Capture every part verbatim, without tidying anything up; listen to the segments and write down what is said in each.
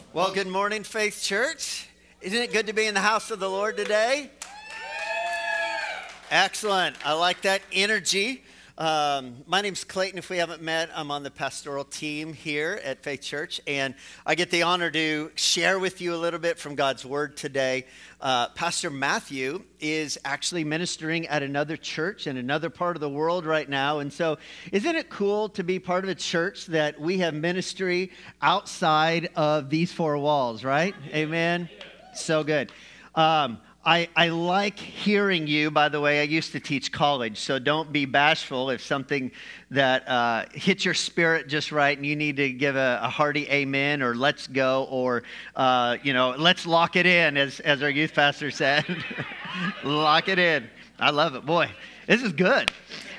Well, good morning, Faith Church. Isn't it good to be in the house of the Lord today? Excellent. I like that energy. Um, my name's Clayton. If we haven't met, I'm on the pastoral team here at Faith Church, and I get the honor to share with you a little bit from God's Word today. Uh, Pastor Matthew is actually ministering at another church in another part of the world right now, and so isn't it cool to be part of a church that we have ministry outside of these four walls, right? Amen? So good. Um, I, I like hearing you. By the way, I used to teach college, so don't be bashful if something that uh, hits your spirit just right and you need to give a, a hearty amen or let's go or, uh, you know, let's lock it in, as, as our youth pastor said. Lock it in. I love it. Boy, this is good.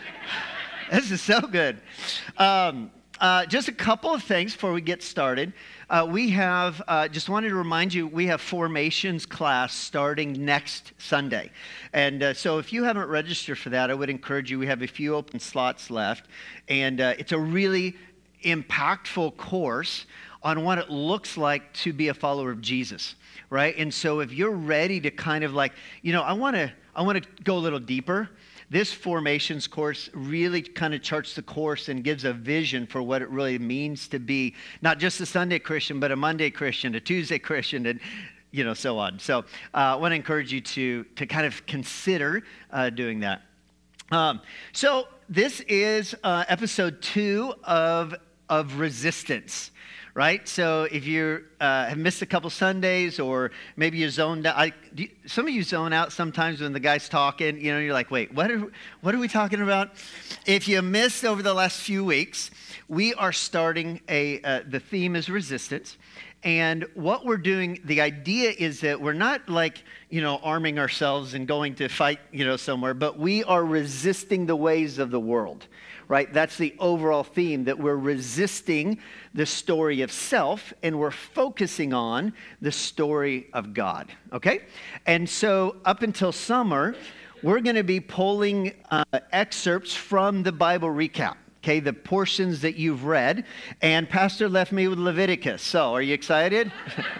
This is so good. Um, uh, just a couple of things before we get started. Uh, we have, uh, just wanted to remind you, we have formations class starting next Sunday. And uh, so if you haven't registered for that, I would encourage you. We have a few open slots left. And uh, it's a really impactful course on what it looks like to be a follower of Jesus, right? And so if you're ready to kind of like, you know, I want to, I want to go a little deeper. This formations course really kind of charts the course and gives a vision for what it really means to be not just a Sunday Christian, but a Monday Christian, a Tuesday Christian, and you know, so on. So uh, I want to encourage you to, to kind of consider uh, doing that. Um, so this is uh, episode two of, of Resistance. Right? So if you uh, have missed a couple Sundays or maybe you zoned out, I, do you, some of you zone out sometimes when the guy's talking, you know, you're like, wait, what are, what are we talking about? If you missed over the last few weeks, we are starting a, uh, the theme is resistance. And what we're doing, the idea is that we're not like, you know, arming ourselves and going to fight, you know, somewhere, but we are resisting the ways of the world, right? That's the overall theme, that we're resisting the story of self and we're focusing on the story of God, okay? And so up until summer, we're going to be pulling uh, excerpts from the Bible recap. Okay, the portions that you've read, and Pastor left me with Leviticus. So, are you excited?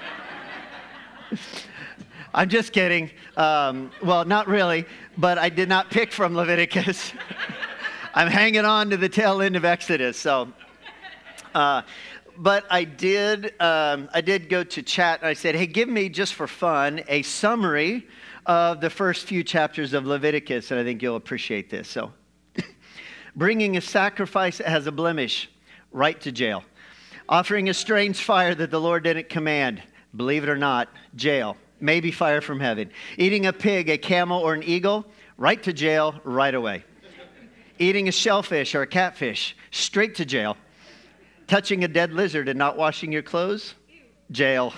I'm just kidding. Um, well, not really, but I did not pick from Leviticus. I'm hanging on to the tail end of Exodus. So, uh, but I did. Um, I did go to chat, and I said, "Hey, give me just for fun a summary of the first few chapters of Leviticus," and I think you'll appreciate this. So. Bringing a sacrifice that has a blemish, right to jail. Offering a strange fire that the Lord didn't command, believe it or not, jail, maybe fire from heaven. Eating a pig, a camel, or an eagle, right to jail, right away. Eating a shellfish or a catfish, straight to jail. Touching a dead lizard and not washing your clothes, jail.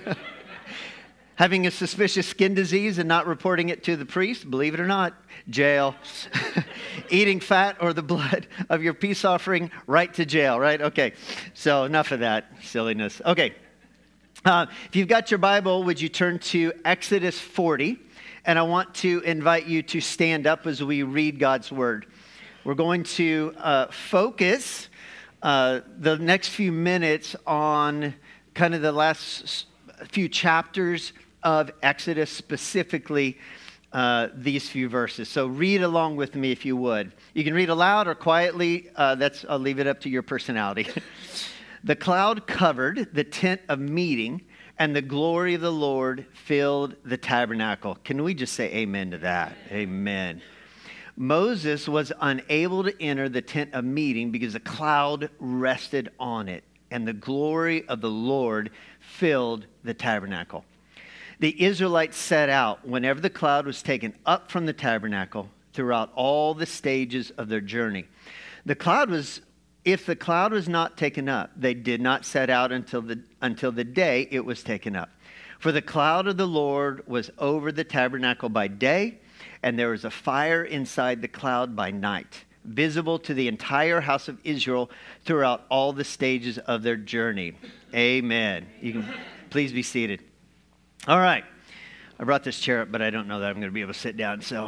Having a suspicious skin disease and not reporting it to the priest, believe it or not, jail. Eating fat or the blood of your peace offering, right to jail, right? Okay, so enough of that silliness. Okay, uh, if you've got your Bible, would you turn to Exodus forty? And I want to invite you to stand up as we read God's Word. We're going to uh, focus uh, the next few minutes on kind of the last few chapters of Exodus, specifically uh, these few verses. So read along with me if you would. You can read aloud or quietly. Uh, that's I'll leave it up to your personality. The cloud covered the tent of meeting, and the glory of the Lord filled the tabernacle. Can we just say amen to that? Amen. Moses was unable to enter the tent of meeting because the cloud rested on it, and the glory of the Lord filled the tabernacle. The Israelites set out whenever the cloud was taken up from the tabernacle throughout all the stages of their journey. The cloud was, if the cloud was not taken up, they did not set out until the, until the day it was taken up. For the cloud of the Lord was over the tabernacle by day, and there was a fire inside the cloud by night, visible to the entire house of Israel throughout all the stages of their journey. Amen. You can please be seated. All right. I brought this chair up, but I don't know that I'm going to be able to sit down. So,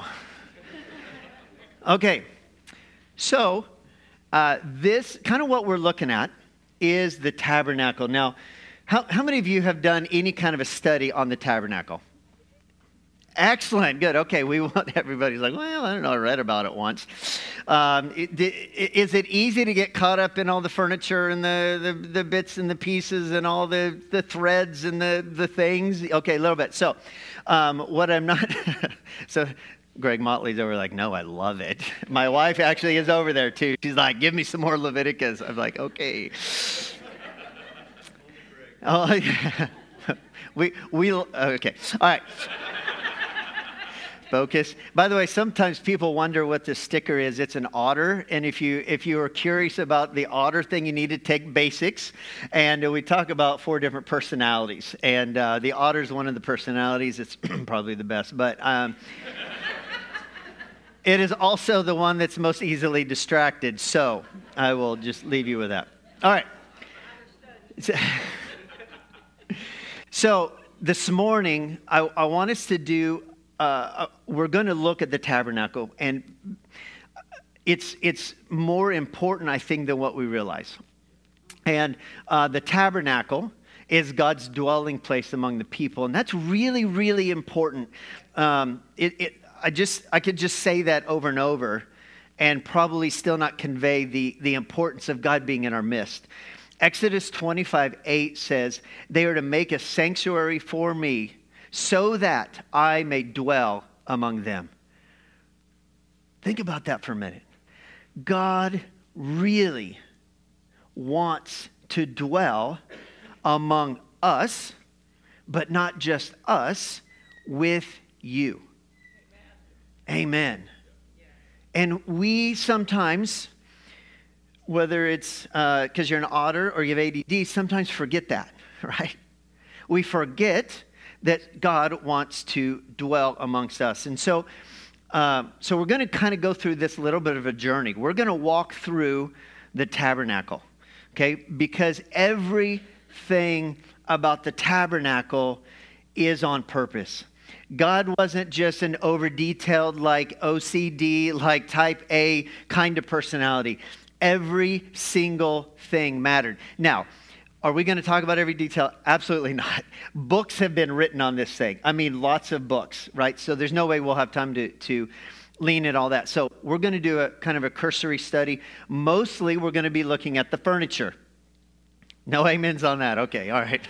okay. So, uh, this kind of what we're looking at is the tabernacle. Now, How, how many of you have done any kind of a study on the tabernacle? Excellent. Good. Okay. We want everybody's like, well, I don't know. I read about it once. Um, it, it, is it easy to get caught up in all the furniture and the, the, the bits and the pieces and all the, the threads and the, the things? Okay. A little bit. So um, what I'm not, so Greg Motley's over like, no, I love it. My wife actually is over there too. She's like, give me some more Leviticus. I'm like, okay. Oh, yeah. we, we, okay. All right. Focus. By the way, sometimes people wonder what this sticker is. It's an otter, and if you if you are curious about the otter thing, you need to take basics. And uh, we talk about four different personalities, and uh, the otter is one of the personalities. It's probably the best, but um, it is also the one that's most easily distracted. So I will just leave you with that. All right. So, so this morning, I, I want us to do. Uh, we're going to look at the tabernacle, and it's it's more important, I think, than what we realize. And uh, the tabernacle is God's dwelling place among the people, and that's really, really important. Um, it, it, I just I could just say that over and over, and probably still not convey the the importance of God being in our midst. Exodus twenty-five eight says, "They are to make a sanctuary for me, so that I may dwell among them." Think about that for a minute. God really wants to dwell among us, but not just us, with you. Amen. Amen. And we sometimes, whether it's because uh, you're an otter or you have A D D, sometimes forget that, right? We forget that God wants to dwell amongst us. And so, uh, so we're going to kind of go through this little bit of a journey. We're going to walk through the tabernacle, okay? Because everything about the tabernacle is on purpose. God wasn't just an over-detailed, like O C D, like type A kind of personality. Every single thing mattered. Now, are we going to talk about every detail? Absolutely not. Books have been written on this thing. I mean, lots of books, right? So there's no way we'll have time to, to lean at all that. So we're going to do a kind of a cursory study. Mostly, we're going to be looking at the furniture. No amens on that. Okay, all right.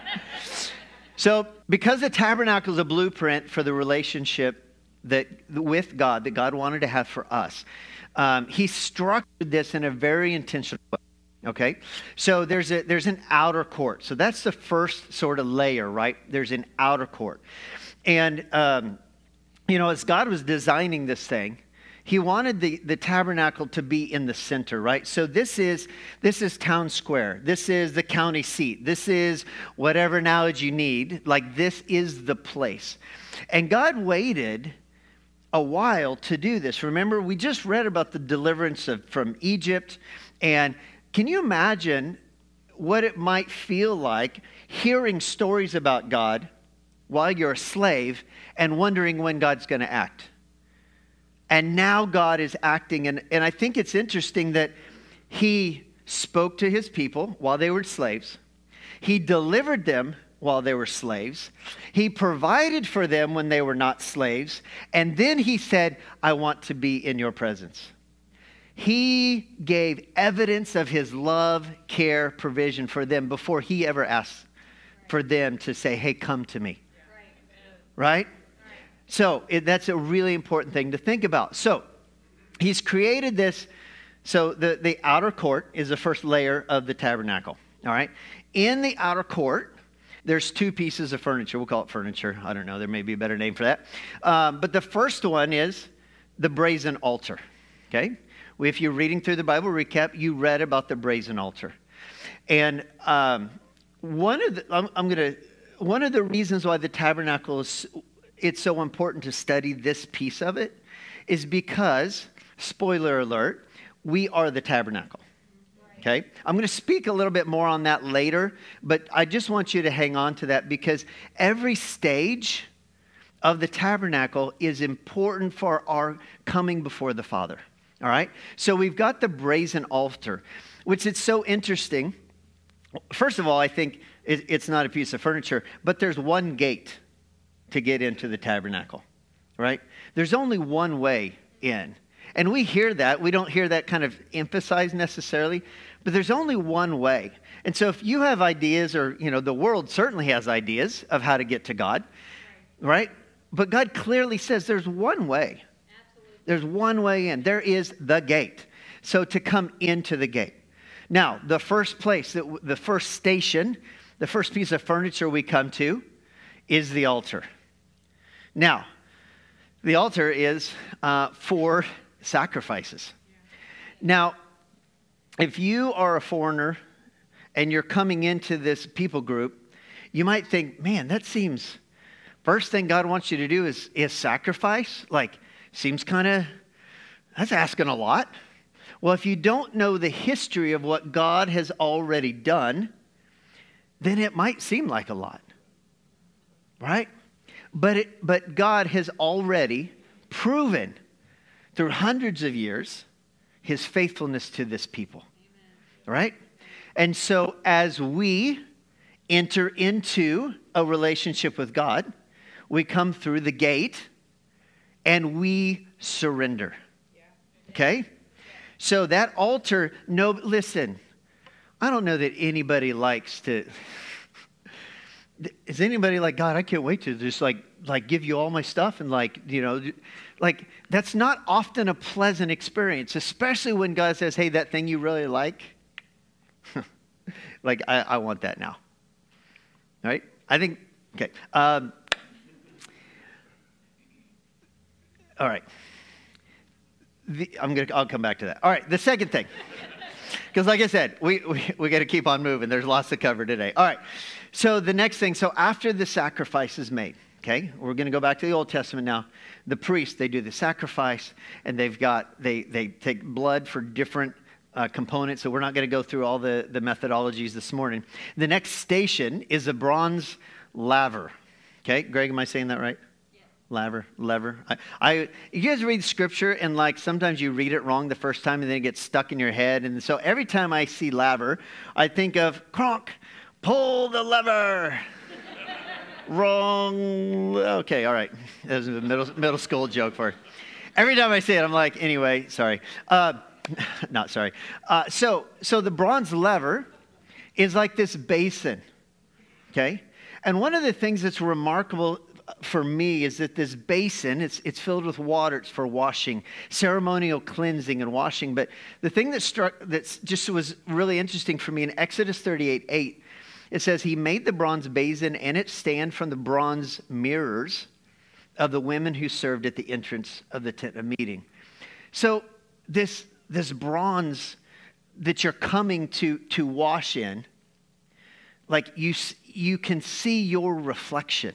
So because the tabernacle is a blueprint for the relationship that with God, that God wanted to have for us, um, he structured this in a very intentional way. Okay, so there's a there's an outer court. So that's the first sort of layer, right? There's an outer court. And, um, you know, as God was designing this thing, he wanted the, the tabernacle to be in the center, right? So this is this is town square. This is the county seat. This is whatever analogy you need. Like, this is the place. And God waited a while to do this. Remember, we just read about the deliverance of, from Egypt, and can you imagine what it might feel like hearing stories about God while you're a slave and wondering when God's going to act? And now God is acting. And, and I think it's interesting that he spoke to his people while they were slaves. He delivered them while they were slaves. He provided for them when they were not slaves. And then he said, I want to be in your presence. He gave evidence of his love, care, provision for them before he ever asked for them to say, hey, come to me. Right? So it, that's a really important thing to think about. So he's created this. So the, the outer court is the first layer of the tabernacle. All right. In the outer court, there's two pieces of furniture. We'll call it furniture. I don't know. There may be a better name for that. Um, but the first one is the brazen altar. Okay. If you're reading through the Bible recap, you read about the brazen altar. And um, one of the, I'm, I'm going to, one of the reasons why the tabernacle is, it's so important to study this piece of it is because, spoiler alert, we are the tabernacle. Okay? I'm going to speak a little bit more on that later, but I just want you to hang on to that because every stage of the tabernacle is important for our coming before the Father. All right? So we've got the brazen altar, which is so interesting. First of all, I think It, it's not a piece of furniture. But there's one gate to get into the tabernacle, right? There's only one way in. And we hear that. We don't hear that kind of emphasized necessarily, but there's only one way. And so if you have ideas, or, you know, the world certainly has ideas of how to get to God, right? But God clearly says there's one way. Absolutely. There's one way in. There is the gate. So to come into the gate. Now, the first place, the first station, the first piece of furniture we come to is the altar. Now, the altar is uh, for sacrifices. Now, if you are a foreigner and you're coming into this people group, you might think, man, that seems, first thing God wants you to do is, is sacrifice. Like, seems kind of, that's asking a lot. Well, if you don't know the history of what God has already done, then it might seem like a lot, right? But it, but God has already proven through hundreds of years his faithfulness to this people. Amen. Right? And so as we enter into a relationship with God, we come through the gate and we surrender. Okay? So that altar, no, listen, I don't know that anybody likes to, is anybody like, God, I can't wait to just like, like give you all my stuff and like, you know, like that's not often a pleasant experience, especially when God says, hey, that thing you really like, like I, I want that now. All right? I think, okay. Um, all right. The, I'm gonna, I'll come back to that. All right, the second thing. Because like I said, we, we, we got to keep on moving. There's lots to cover today. All right, so the next thing, so after the sacrifice is made, okay, we're going to go back to the Old Testament now. The priests, they do the sacrifice, and they've got, they, they take blood for different uh, components, so we're not going to go through all the, the methodologies this morning. The next station is a bronze laver. Okay, Greg, am I saying that right? Laver, lever. I, I, you guys read scripture and like sometimes you read it wrong the first time and then it gets stuck in your head. And so every time I see laver, I think of Kronk, pull the lever. Wrong. Okay, all right. That was a middle, middle school joke for it. Every time I say it, I'm like, anyway, sorry. Uh, not sorry. Uh, so, so the bronze lever is like this basin, okay? And one of the things that's remarkable for me is that this basin, it's, it's filled with water. It's for washing, ceremonial cleansing and washing. But the thing that struck, that just was really interesting for me in Exodus thirty-eight eight, it says, he made the bronze basin and its stand from the bronze mirrors of the women who served at the entrance of the tent of meeting. So this, this bronze that you're coming to, to wash in, like you, you can see your reflection.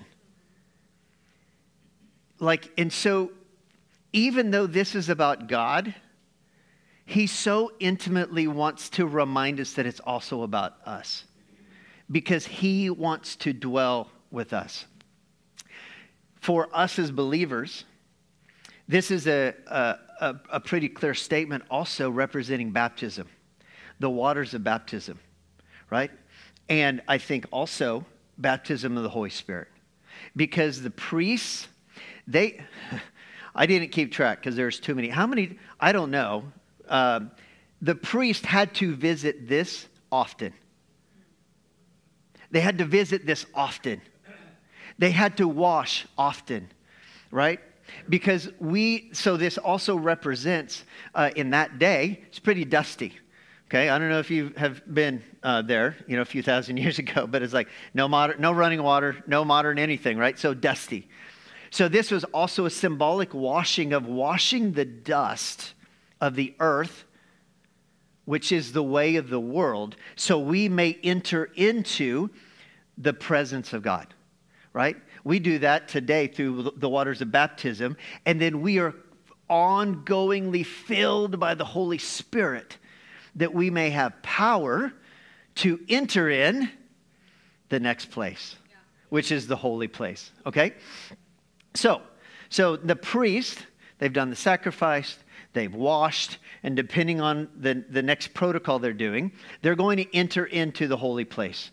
Like, and so even though this is about God, he so intimately wants to remind us that it's also about us because he wants to dwell with us. For us as believers, this is a, a, a pretty clear statement also representing baptism, the waters of baptism, right? And I think also baptism of the Holy Spirit, because the priests, They, I didn't keep track because there's too many. How many? I don't know. Um, the priest had to visit this often. They had to visit this often. They had to wash often, right? Because we, so this also represents uh, in that day, it's pretty dusty. Okay, I don't know if you have been uh, there, you know, a few thousand years ago, but it's like no modern, no running water, no modern anything, right? So dusty. So this was also a symbolic washing of washing the dust of the earth, which is the way of the world, so we may enter into the presence of God, right? We do that today through the waters of baptism, and then we are ongoingly filled by the Holy Spirit that we may have power to enter in the next place, yeah, which is the holy place, okay? So, so the priest, they've done the sacrifice, they've washed, and depending on the, the next protocol they're doing, they're going to enter into the holy place.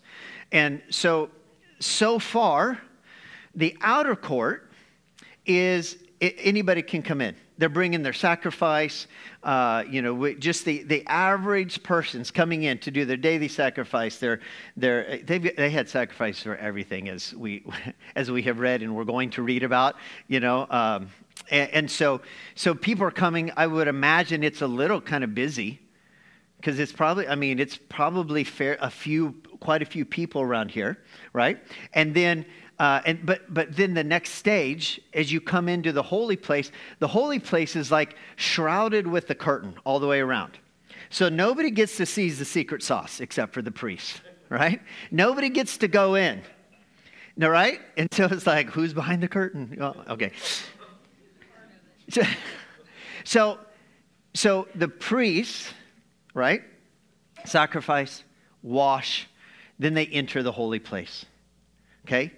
And so, so far, the outer court is anybody can come in. They're bringing their sacrifice. Uh, you know, just the, the average person's coming in to do their daily sacrifice. They're, they're, they've, they had sacrifice for everything, as we as we have read and we're going to read about. You know, um, and, and so so people are coming. I would imagine it's a little kind of busy because it's probably. I mean, it's probably fair a few, quite a few people around here, right? And then. Uh, and but but then the next stage, as you come into the holy place, the holy place is like shrouded with the curtain all the way around. So nobody gets to see the secret sauce except for the priest, right? Nobody gets to go in, no, right? And so it's like, who's behind the curtain? Oh, okay. So, so, so the priest, right? Sacrifice, wash, then they enter the holy place. Okay.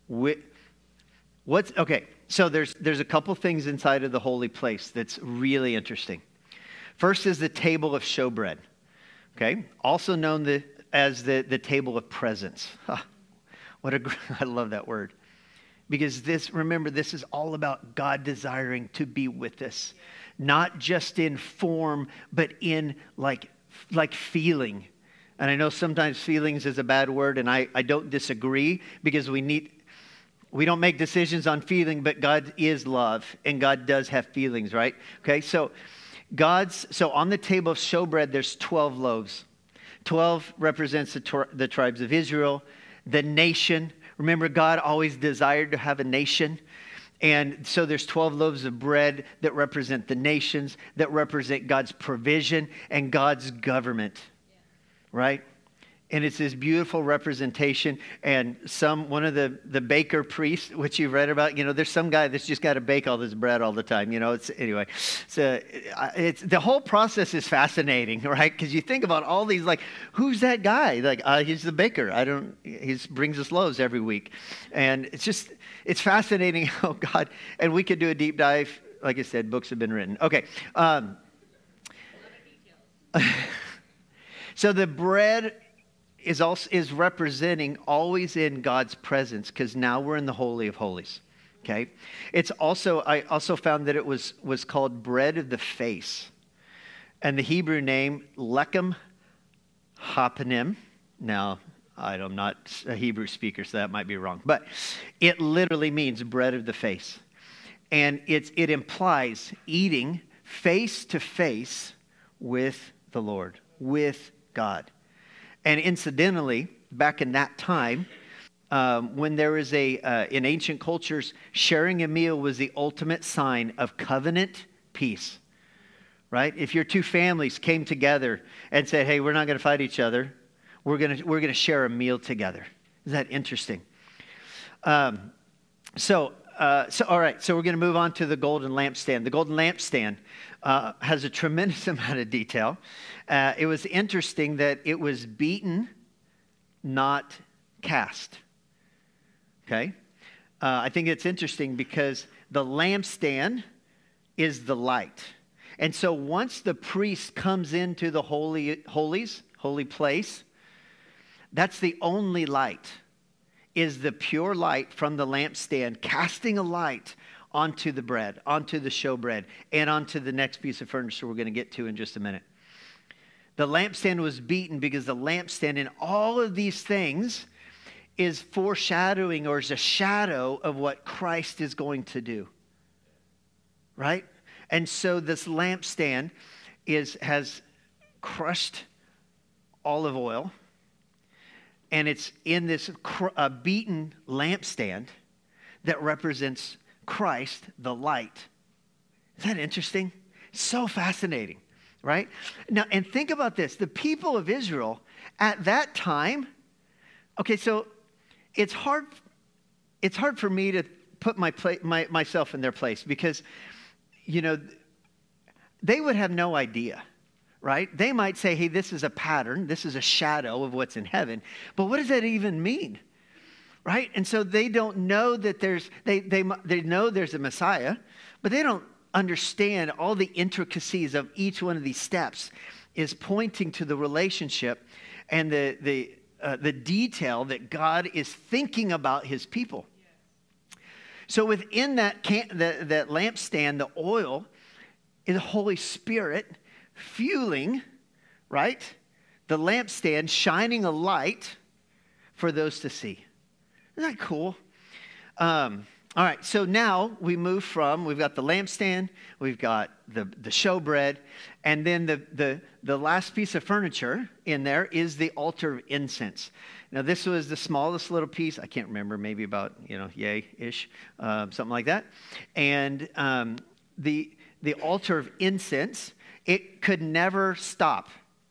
What's okay? So there's there's a couple things inside of the holy place that's really interesting. First is the table of showbread, okay, also known the, as the the table of presence. Huh, what a I love that word, because this remember this is all about God desiring to be with us, not just in form but in like like feeling. And I know sometimes feelings is a bad word, and I I don't disagree because we need. We don't make decisions on feeling, but God is love, and God does have feelings, right? Okay, so God's, so on the table of showbread, there's twelve loaves. twelve represents the, tor- the tribes of Israel, the nation. Remember, God always desired to have a nation. And so there's twelve loaves of bread that represent the nations, that represent God's provision and God's government, right? And it's this beautiful representation. And some, one of the, the baker priests, which you've read about, you know, there's some guy that's just got to bake all this bread all the time. You know, it's, anyway, so it's, the whole process is fascinating, right? Because you think about all these, like, who's that guy? Like, uh, he's the baker. I don't, he brings us loaves every week. And it's just, it's fascinating how God, and we could do a deep dive. Like I said, books have been written. Okay. Um, so the bread is also is representing always in God's presence, because now we're in the Holy of Holies. Okay, it's also I also found that it was was called bread of the face, and the Hebrew name lechem hapanim. Now I'm not a Hebrew speaker, so that might be wrong, but it literally means bread of the face, and it's it implies eating face to face with the Lord, with God. And incidentally, back in that time, um, when there was a, uh, in ancient cultures, sharing a meal was the ultimate sign of covenant peace, right? If your two families came together and said, hey, we're not going to fight each other, we're going to we're going to share a meal together. Isn't that interesting? Um, so, uh, so, all right, so we're going to move on to the golden lampstand. The golden lampstand uh, has a tremendous amount of detail. Uh, it was interesting that it was beaten, not cast. Okay? Uh, I think it's interesting because the lampstand is the light. And so once the priest comes into the holy holies, holy place, that's the only light, is the pure light from the lampstand casting a light onto the bread, onto the showbread, and onto the next piece of furniture we're going to get to in just a minute. The lampstand was beaten because the lampstand in all of these things is foreshadowing or is a shadow of what Christ is going to do. Right? And so this lampstand is has crushed olive oil, and it's in this cr- uh, beaten lampstand that represents Christ, the light. Is that interesting? So fascinating, right? Now, and think about this. The people of Israel at that time, okay, so it's hard, it's hard for me to put my, pla- my myself in their place because, you know, they would have no idea, right? They might say, hey, this is a pattern. This is a shadow of what's in heaven. But what does that even mean? Right? And so they don't know that there's, they, they, they know there's a Messiah, but they don't understand all the intricacies of each one of these steps is pointing to the relationship and the, the uh, the detail that God is thinking about his people. So within that, can, the, that lampstand, the oil is the Holy Spirit fueling, right? The lampstand shining a light for those to see. Isn't that cool? Um, all right, so now we move from, we've got the lampstand, we've got the, the showbread, and then the, the, the last piece of furniture in there is the altar of incense. Now, this was the smallest little piece. I can't remember, maybe about, you know, yay-ish, uh, something like that. And um, the, the altar of incense, it could never stop.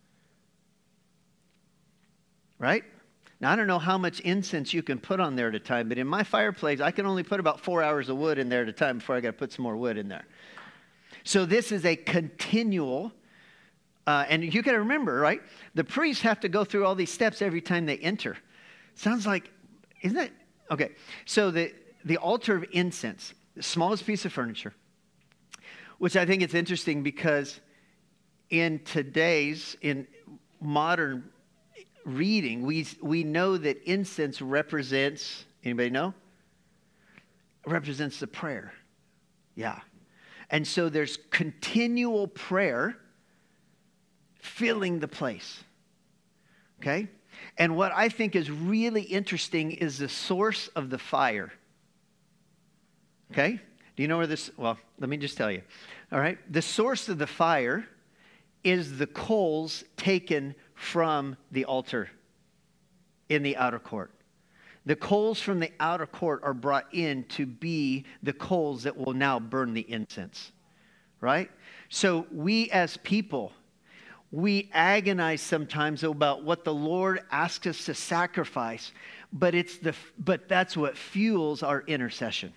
Right? Now, I don't know how much incense you can put on there at a time, but in my fireplace, I can only put about four hours of wood in there at a time before I got to put some more wood in there. So this is a continual, uh, and you got to remember, right? The priests have to go through all these steps every time they enter. Sounds like, isn't that? Okay, so the, the altar of incense, the smallest piece of furniture, which I think it's interesting because in today's, in modern reading, we we know that incense represents, anybody know? Represents the prayer. Yeah. And so there's continual prayer filling the place. Okay? And what I think is really interesting is the source of the fire. Okay? Do you know where this, well, let me just tell you. All right? The source of the fire is the coals taken from the altar in the outer court. The coals from the outer court are brought in to be the coals that will now burn the incense, right? So we as people, we agonize sometimes about what the Lord asks us to sacrifice, but it's the but that's what fuels our intercession.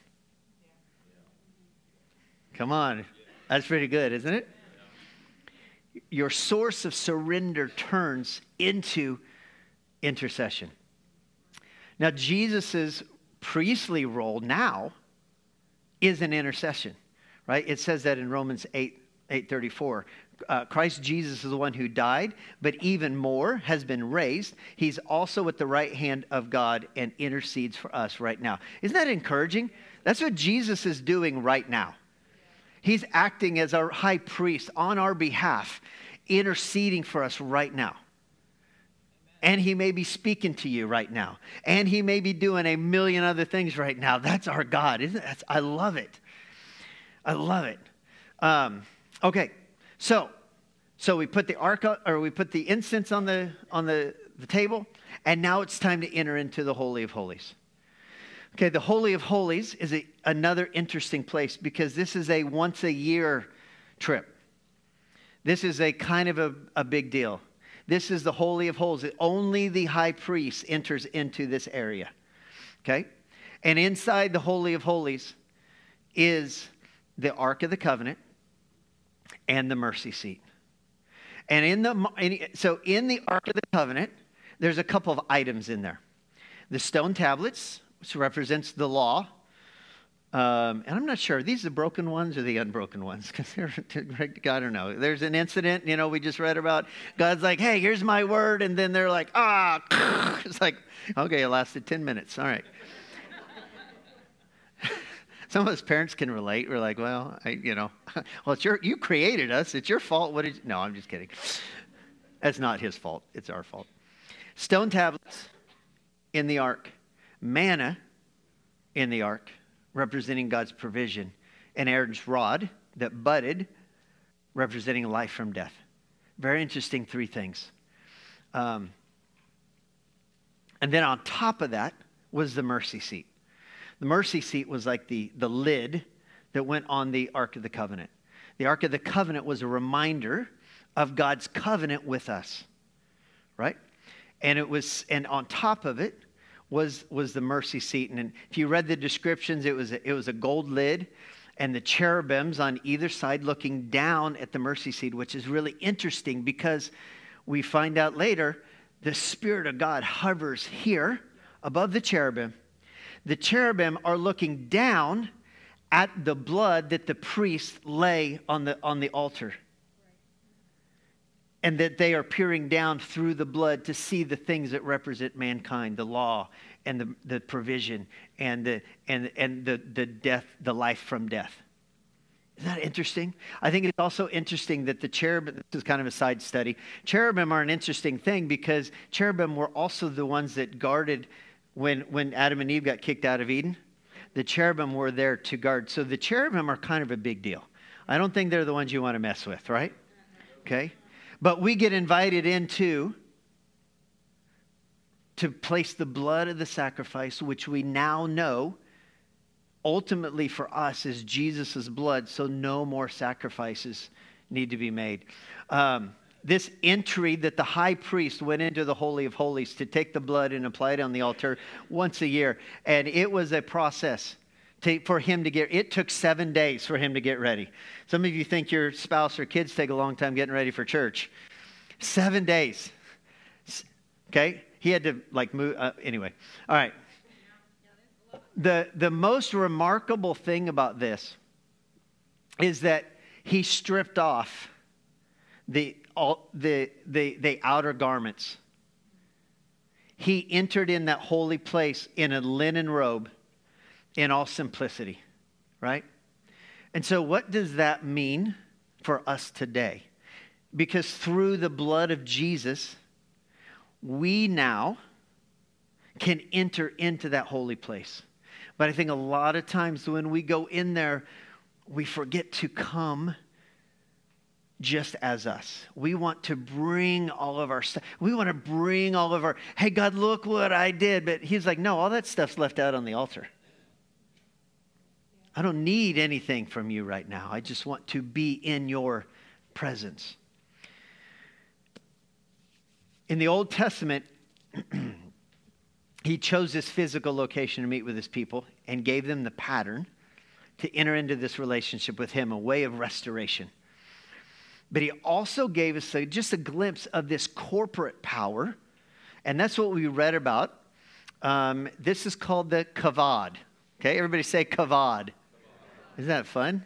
Come on, that's pretty good, isn't it? Your source of surrender turns into intercession. Now, Jesus' priestly role now is an intercession, right? It says that in Romans eight, eight thirty-four. Uh, Christ Jesus is the one who died, but even more has been raised. He's also at the right hand of God and intercedes for us right now. Isn't that encouraging? That's what Jesus is doing right now. He's acting as our high priest on our behalf, interceding for us right now. And he may be speaking to you right now. And he may be doing a million other things right now. That's our God, isn't it? That's, I love it. I love it. Um, okay, so so we put the ark, or we put the incense on the on the, the table, and now it's time to enter into the Holy of Holies. Okay, the Holy of Holies is a, another interesting place because this is a once a year trip. This is a kind of a, a big deal. This is the Holy of Holies. Only the high priest enters into this area. Okay? And inside the Holy of Holies is the Ark of the Covenant and the mercy seat. And in the so in the Ark of the Covenant, there's a couple of items in there. The stone tablets, which represents the law. Um, and I'm not sure, are these the broken ones or the unbroken ones? Because I don't know. There's an incident, you know, we just read about. God's like, hey, here's my word. And then they're like, ah. It's like, okay, it lasted ten minutes. All right. Some of us parents can relate. We're like, well, I, you know, well, it's your, you created us. It's your fault. What did you? No, I'm just kidding. That's not his fault. It's our fault. Stone tablets in the ark. Manna in the ark, representing God's provision. And Aaron's rod that budded, representing life from death. Very interesting three things. Um, and then on top of that was the mercy seat. The mercy seat was like the, the lid that went on the Ark of the Covenant. The Ark of the Covenant was a reminder of God's covenant with us, right? And it was, and on top of it was, was the mercy seat. And if you read the descriptions, it was a, it was a gold lid and the cherubims on either side looking down at the mercy seat, which is really interesting because we find out later the Spirit of God hovers here above the cherubim. The cherubim are looking down at the blood that the priests lay on the, on the altar. and that they are peering down through the blood to see the things that represent mankind, the law and the, the provision and the and and the, the death, the life from death. Isn't that interesting? I think it's also interesting that the cherubim, this is kind of a side study, cherubim are an interesting thing because cherubim were also the ones that guarded when, when Adam and Eve got kicked out of Eden. The cherubim were there to guard. So the cherubim are kind of a big deal. I don't think they're the ones you want to mess with, right? Okay. But we get invited into to place the blood of the sacrifice, which we now know ultimately for us is Jesus' blood, so no more sacrifices need to be made. Um, this entry that the high priest went into the Holy of Holies to take the blood and apply it on the altar once a year, and it was a process to, for him to get, it took seven days for him to get ready. Some of you think your spouse or kids take a long time getting ready for church. Seven days. Okay? He had to like move, uh, anyway. All right. The, the most remarkable thing about this is that he stripped off the, all, the, the, the outer garments. He entered in that holy place in a linen robe in all simplicity, right? And so what does that mean for us today? Because through the blood of Jesus, we now can enter into that holy place. But I think a lot of times when we go in there, we forget to come just as us. We want to bring all of our stuff. We want to bring all of our, hey, God, look what I did. But he's like, no, all that stuff's left out on the altar. I don't need anything from you right now. I just want to be in your presence. In the Old Testament, he chose this physical location to meet with his people and gave them the pattern to enter into this relationship with him, a way of restoration. But he also gave us a, just a glimpse of this corporate power, and that's what we read about. Um, this is called the kavod. Okay, everybody say kavod. Isn't that fun?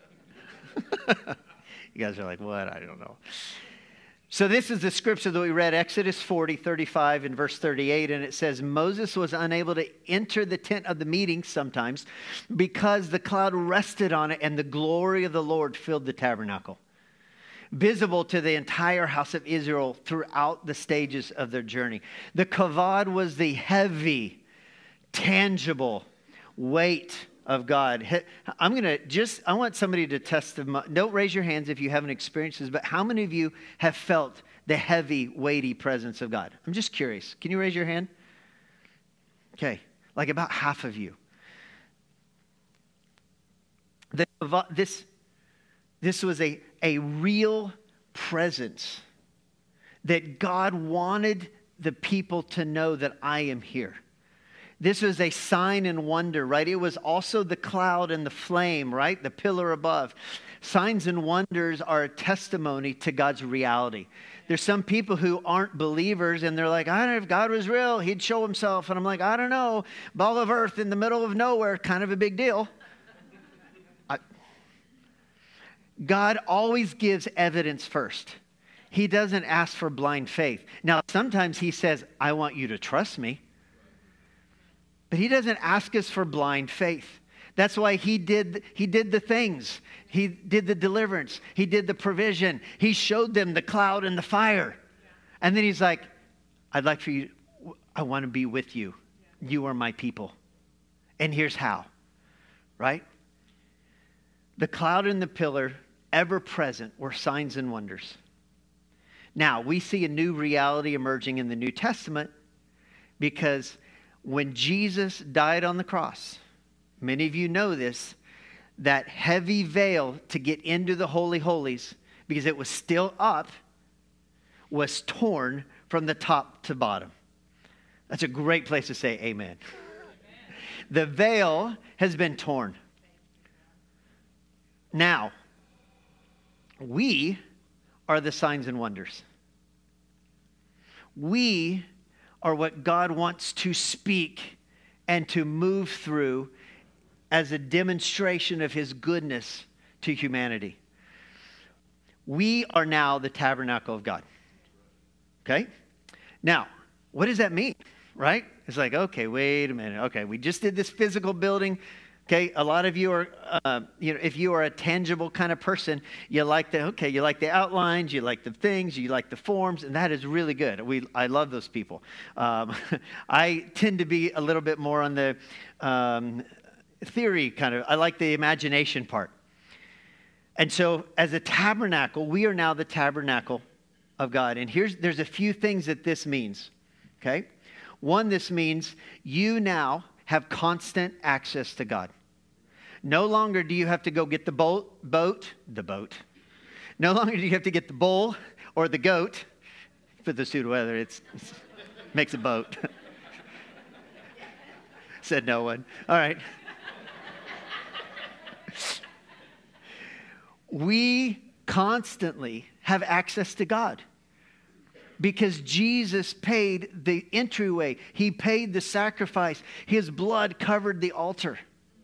You guys are like, what? I don't know. So this is the scripture that we read, Exodus forty, thirty-five, and verse thirty-eight. And it says, Moses was unable to enter the tent of the meeting sometimes because the cloud rested on it and the glory of the Lord filled the tabernacle, visible to the entire house of Israel throughout the stages of their journey. The kavod was the heavy, tangible weight of God. I'm going to just, I want somebody to test them. Don't raise your hands if you haven't experienced this, but how many of you have felt the heavy, weighty presence of God? I'm just curious. Can you raise your hand? Okay, like about half of you. The, this, this was a, a real presence that God wanted the people to know that I am here. This was a sign and wonder, right? It was also the cloud and the flame, right? The pillar above. Signs and wonders are a testimony to God's reality. There's some people who aren't believers and they're like, I don't know if God was real, he'd show himself. And I'm like, I don't know. Ball of earth in the middle of nowhere, kind of a big deal. I, God always gives evidence first. He doesn't ask for blind faith. Now, sometimes he says, I want you to trust me. But he doesn't ask us for blind faith. That's why he did, he did the things. He did the deliverance. He did the provision. He showed them the cloud and the fire. And then he's like, I'd like for you, I want to be with you. You are my people. And here's how, right? The cloud and the pillar, ever present, were signs and wonders. Now, we see a new reality emerging in the New Testament because when Jesus died on the cross, many of you know this, that heavy veil to get into the Holy Holies, because it was still up, was torn from the top to bottom. That's a great place to say amen. Amen. The veil has been torn. Now, we are the signs and wonders. We are what God wants to speak and to move through as a demonstration of his goodness to humanity. We are now the tabernacle of God. Okay? Now, what does that mean? Right? It's like, okay, wait a minute. Okay, we just did this physical building. Okay, a lot of you are, uh, you know, if you are a tangible kind of person, you like the, okay, you like the outlines, you like the things, you like the forms, and that is really good. We, I love those people. Um, I tend to be a little bit more on the um, theory kind of, I like the imagination part. And so as a tabernacle, we are now the tabernacle of God. And here's, there's a few things that this means, okay? One, this means you now have constant access to God. No longer do you have to go get the boat, boat, the boat. No longer do you have to get the bull or the goat. For the pseudo weather, it's, it's makes a boat. Said no one. All right. We constantly have access to God because Jesus paid the entryway. He paid the sacrifice. His blood covered the altar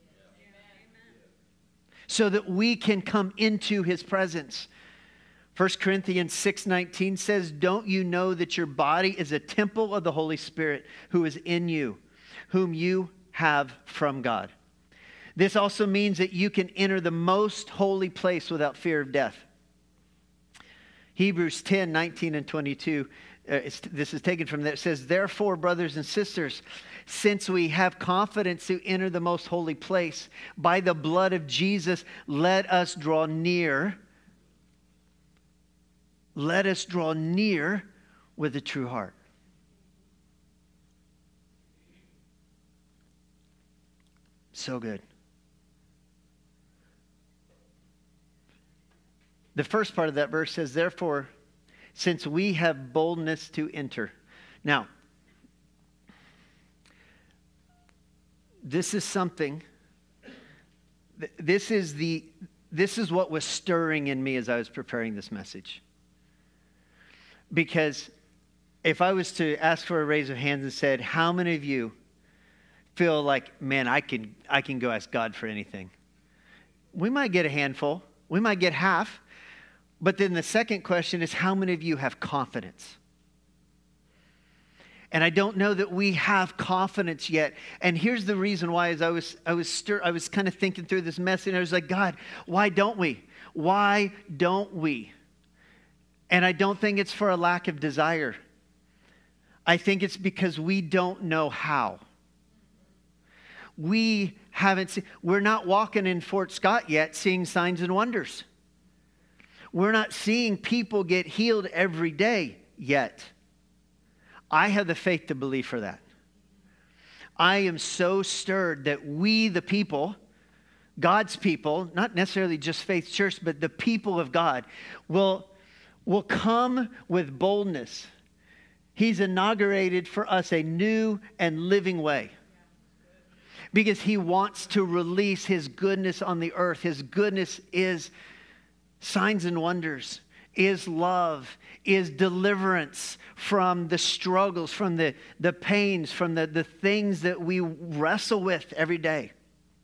so that we can come into his presence. First Corinthians six nineteen says, don't you know that your body is a temple of the Holy Spirit who is in you, whom you have from God? This also means that you can enter the most holy place without fear of death. Hebrews ten nineteen and twenty-two, uh, this is taken from there. It says, therefore, brothers and sisters, since we have confidence to enter the most holy place by the blood of Jesus, let us draw near. Let us draw near with a true heart. So good. The first part of that verse says, therefore, since we have boldness to enter. Now, this is something, this is the, this is what was stirring in me as I was preparing this message. Because if I was to ask for a raise of hands and said, how many of you feel like, man, I can, I can go ask God for anything? We might get a handful. We might get half. But then the second question is, how many of you have confidence? And I don't know that we have confidence yet. And here's the reason why: is I was I was stir, I was kind of thinking through this message, and I was like, God, why don't we? Why don't we? And I don't think it's for a lack of desire. I think it's because we don't know how. We haven't seen, we're not walking in Fort Scott yet seeing signs and wonders. We're not seeing people get healed every day yet. I have the faith to believe for that. I am so stirred that we, the people, God's people, not necessarily just Faith Church, but the people of God, will, will come with boldness. He's inaugurated for us a new and living way. Because he wants to release his goodness on the earth. His goodness is signs and wonders, is love, is deliverance from the struggles, from the, the pains, from the, the things that we wrestle with every day.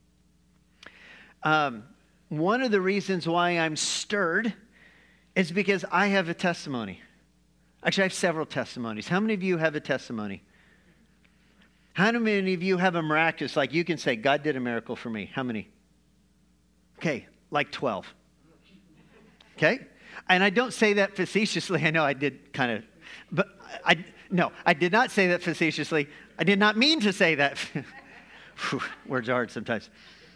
Um, one of the reasons why I'm stirred is because I have a testimony. Actually, I have several testimonies. How many of you have a testimony? How many of you have a miraculous, like you can say, God did a miracle for me? How many? Okay, like twelve. Okay? And I don't say that facetiously. I know I did kind of, but I, no, I did not say that facetiously. I did not mean to say that. Whew, words are hard sometimes.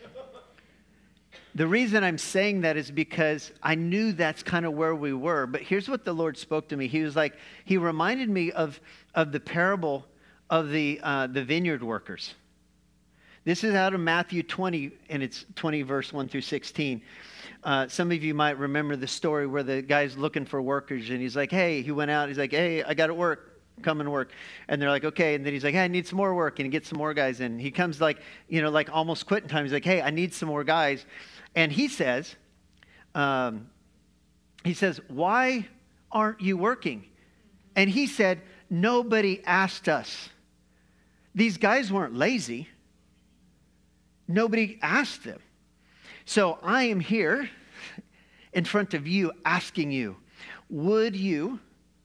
The reason I'm saying that is because I knew that's kind of where we were. But here's what the Lord spoke to me. He was like, he reminded me of, of the parable of the, uh, the vineyard workers. This is out of Matthew twenty, and it's twenty verse one through sixteen. Uh, some of you might remember the story where the guy's looking for workers, and he's like, hey, he went out, he's like, hey, I got to work, come and work. And they're like, okay. And then he's like, hey, I need some more work, and he gets some more guys in. He comes like, you know, like almost quitting time. He's like, hey, I need some more guys. And he says, um, he says, why aren't you working? And he said, nobody asked us. These guys weren't lazy. Nobody asked them. So I am here, in front of you, asking you, would you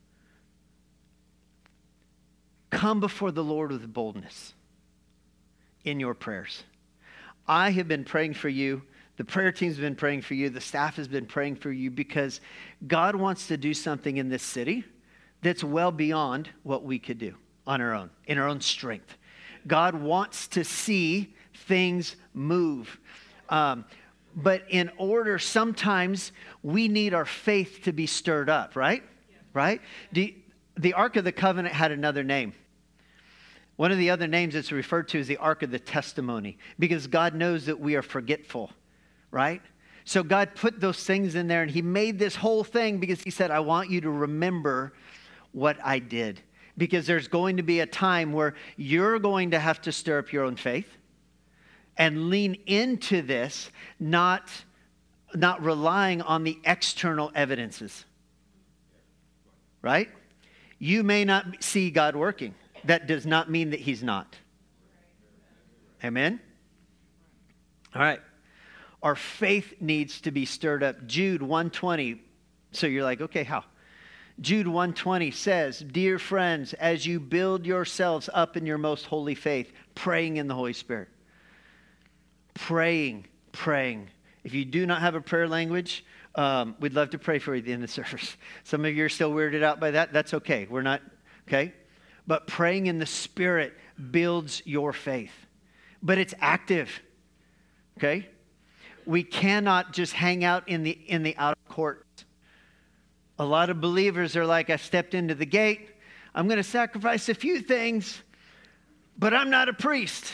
come before the Lord with boldness in your prayers? I have been praying for you. The prayer team's been praying for you. The staff has been praying for you because God wants to do something in this city that's well beyond what we could do on our own, in our own strength. God wants to see things move. Um, but in order, sometimes we need our faith to be stirred up, right? Yeah. Right? The, the Ark of the Covenant had another name. One of the other names it's referred to is the Ark of the Testimony, because God knows that we are forgetful, right? So God put those things in there, and he made this whole thing because he said, I want you to remember what I did. Because there's going to be a time where you're going to have to stir up your own faith and lean into this, not, not relying on the external evidences, right? You may not see God working. That does not mean that he's not. Amen? All right. Our faith needs to be stirred up. Jude one twenty. So you're like, okay, how? Jude one twenty says, dear friends, as you build yourselves up in your most holy faith, praying in the Holy Spirit. Praying, praying. If you do not have a prayer language, um, we'd love to pray for you at the end of the service. Some of you are still weirded out by that. That's okay. We're not, okay? But praying in the Spirit builds your faith. But it's active, okay? We cannot just hang out in the in the outer court. A lot of believers are like, I stepped into the gate. I'm going to sacrifice a few things, but I'm not a priest.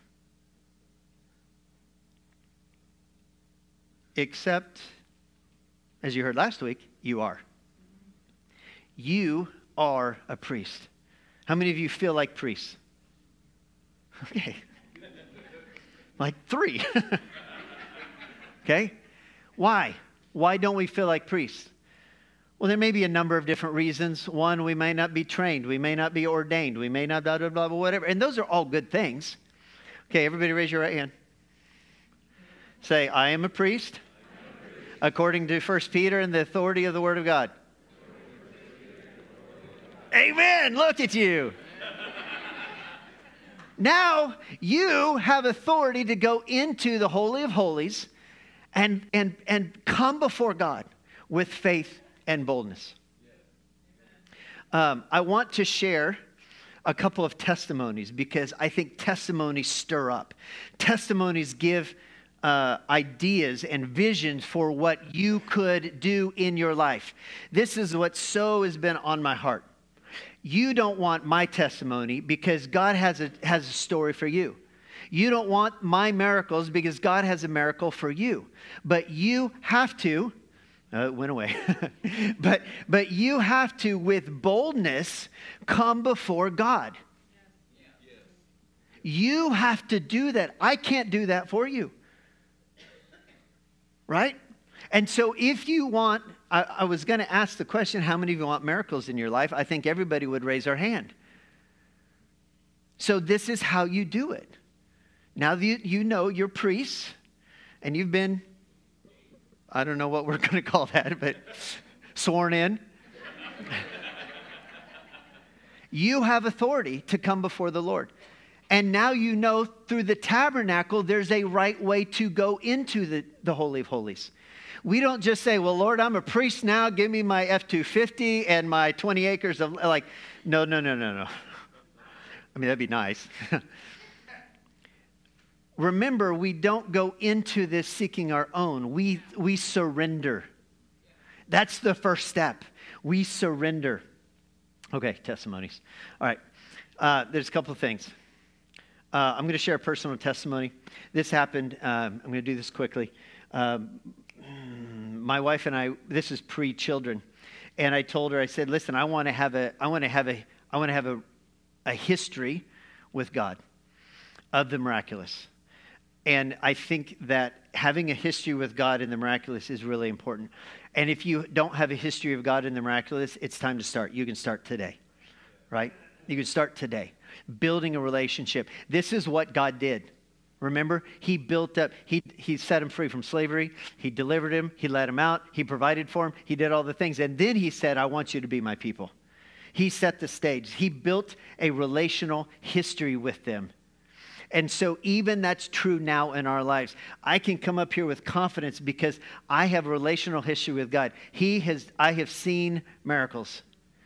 Except, as you heard last week, you are. You are a priest. How many of you feel like priests? Okay. Like three. Okay. Why? Why don't we feel like priests? Well, there may be a number of different reasons. One, we may not be trained. We may not be ordained. We may not blah, blah, blah, blah, whatever. And those are all good things. Okay, everybody raise your right hand. Say, I am a priest, according to First Peter and the authority of the Word of God. Amen. Look at you. Now you have authority to go into the Holy of Holies and, and, and come before God with faith and boldness. Um, I want to share a couple of testimonies because I think testimonies stir up. Testimonies give uh, ideas and visions for what you could do in your life. This is what so has been on my heart. You don't want my testimony because God has a, has a story for you. You don't want my miracles because God has a miracle for you. But you have to, uh, it went away, but, but you have to, with boldness, come before God. You have to do that. I can't do that for you. Right? And so if you want, I, I was going to ask the question, how many of you want miracles in your life? I think everybody would raise their hand. So this is how you do it. Now that you, you know you're priests, and you've been, I don't know what we're going to call that, but sworn in. You have authority to come before the Lord. And now you know through the tabernacle, there's a right way to go into the, the Holy of Holies. We don't just say, well, Lord, I'm a priest now. Give me my F two fifty and my twenty acres of, like, no, no, no, no, no. I mean, that'd be nice. Remember, we don't go into this seeking our own. We, we surrender. That's the first step. We surrender. Okay, testimonies. All right. Uh, there's a couple of things. Uh, I'm going to share a personal testimony. This happened. Um, I'm going to do this quickly. Um, my wife and I, this is pre-children, and I told her, I said, listen, I want to have a, I want to have a, I want to have a, a history with God of the miraculous. And I think that having a history with God in the miraculous is really important. And if you don't have a history of God in the miraculous, it's time to start. You can start today, right? You can start today, building a relationship. This is what God did. Remember, he built up, he, he set him free from slavery. He delivered him. He let him out. He provided for him. He did all the things. And then he said, I want you to be my people. He set the stage. He built a relational history with them. And so even that's true now in our lives. I can come up here with confidence because I have a relational history with God. He has, I have seen miracles.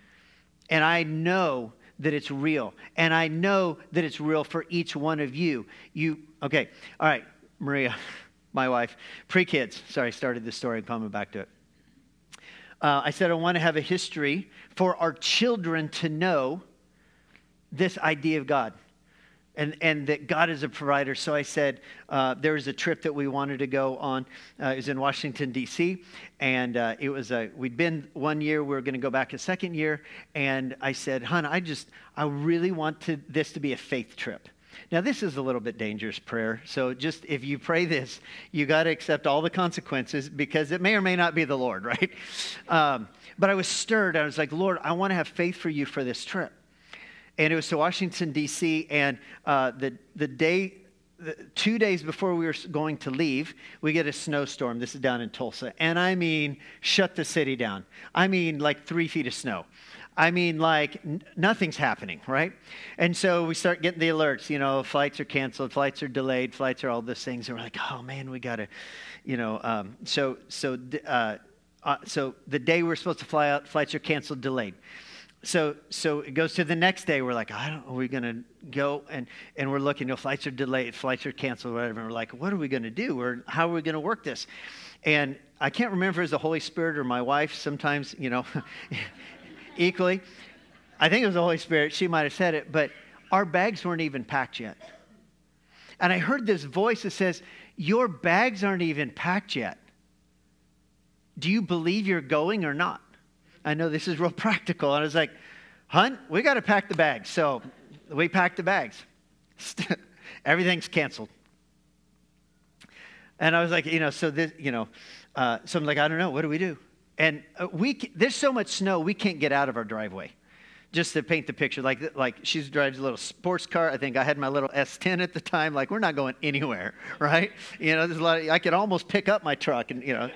And I know that it's real. And I know that it's real for each one of you. You, okay. All right, Maria, my wife, pre-kids. Sorry, I started this story. I'm coming back to it. Uh, I said I want to have a history for our children to know this idea of God. And and that God is a provider. So I said uh, there was a trip that we wanted to go on. Uh, it was in Washington, D C And uh, it was a, we'd been one year. We were going to go back a second year. And I said, hon, I just, I really want to, this to be a faith trip. Now, this is a little bit dangerous prayer. So just if you pray this, you got to accept all the consequences because it may or may not be the Lord, right? Um, but I was stirred. I was like, Lord, I want to have faith for you for this trip. And it was to Washington, D C, and uh, the, the day, the, two days before we were going to leave, we get a snowstorm. This is down in Tulsa. And I mean, shut the city down. I mean, like three feet of snow. I mean, like n- nothing's happening, right? And so we start getting the alerts, you know, flights are canceled, flights are delayed, flights are all those things. And we're like, oh, man, we got to, you know, um, so, so, uh, uh, so the day we're supposed to fly out, flights are canceled, delayed. So so it goes to the next day. We're like, I don't know, are we going to go? And, and we're looking, you know, flights are delayed, flights are canceled, whatever. And we're like, what are we going to do? Or how are we going to work this? And I can't remember if it was the Holy Spirit or my wife sometimes, you know, equally. I think it was the Holy Spirit. She might have said it. But our bags weren't even packed yet. And I heard this voice that says, your bags aren't even packed yet. Do you believe you're going or not? I know this is real practical. And I was like, hun, we got to pack the bags. So we packed the bags. Everything's canceled. And I was like, you know, so this, you know, uh, so I'm like, I don't know. What do we do? And uh, we, there's so much snow, we can't get out of our driveway. Just to paint the picture, like, like she drives a little sports car. I think I had my little S ten at the time. Like, we're not going anywhere, right? You know, there's a lot of, I could almost pick up my truck and, you know.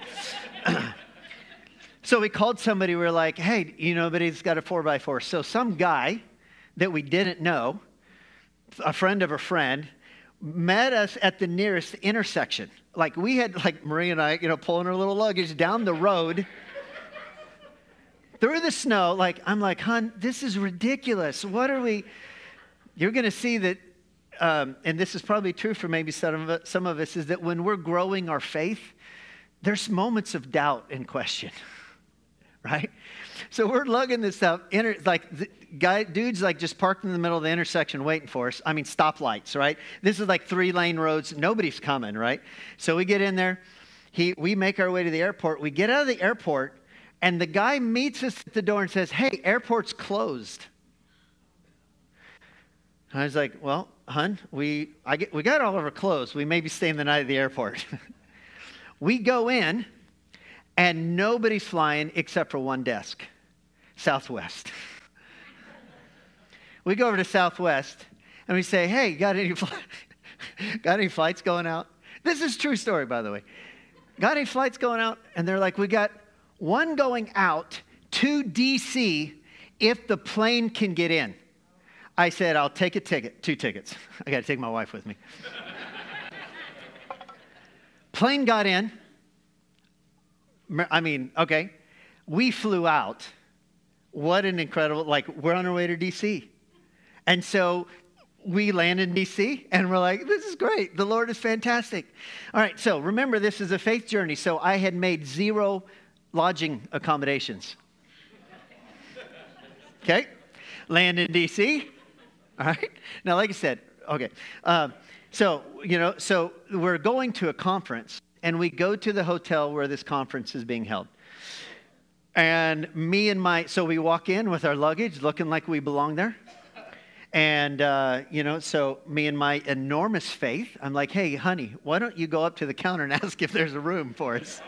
So we called somebody. We were like, hey, you know, but he's got a four by four. So some guy that we didn't know, a friend of a friend, met us at the nearest intersection. Like we had, like Marie and I, you know, pulling our little luggage down the road through the snow. Like, I'm like, hon, this is ridiculous. What are we? You're going to see that, um, and this is probably true for maybe some of, some of us, is that when we're growing our faith, there's moments of doubt and question. Right? So we're lugging this up. Inter, like, the guy, dude's like just parked in the middle of the intersection waiting for us. I mean, stoplights, right? This is like three lane roads. Nobody's coming, right? So we get in there. He, we make our way to the airport. We get out of the airport, and the guy meets us at the door and says, hey, airport's closed. And I was like, well, hun, we, I get, we got all of our clothes. We may be staying the night at the airport. We go in. And nobody's flying except for one desk, Southwest. We go over to Southwest and we say, hey, got any, fl- got any flights going out? This is a true story, by the way. Got any flights going out? And they're like, we got one going out to D C if the plane can get in. I said, I'll take a ticket, two tickets. I got to take my wife with me. Plane got in. I mean, okay, we flew out. What an incredible, like, we're on our way to D C. And so we land in D C, and we're like, this is great. The Lord is fantastic. All right, so remember, this is a faith journey. So I had made zero lodging accommodations. Okay, land in D C. All right. Now, like I said, okay. Um, so, you know, so we're going to a conference. And we go to the hotel where this conference is being held. And me and my, so we walk in with our luggage looking like we belong there. And, uh, you know, so me and my enormous faith, I'm like, hey, honey, why don't you go up to the counter and ask if there's a room for us?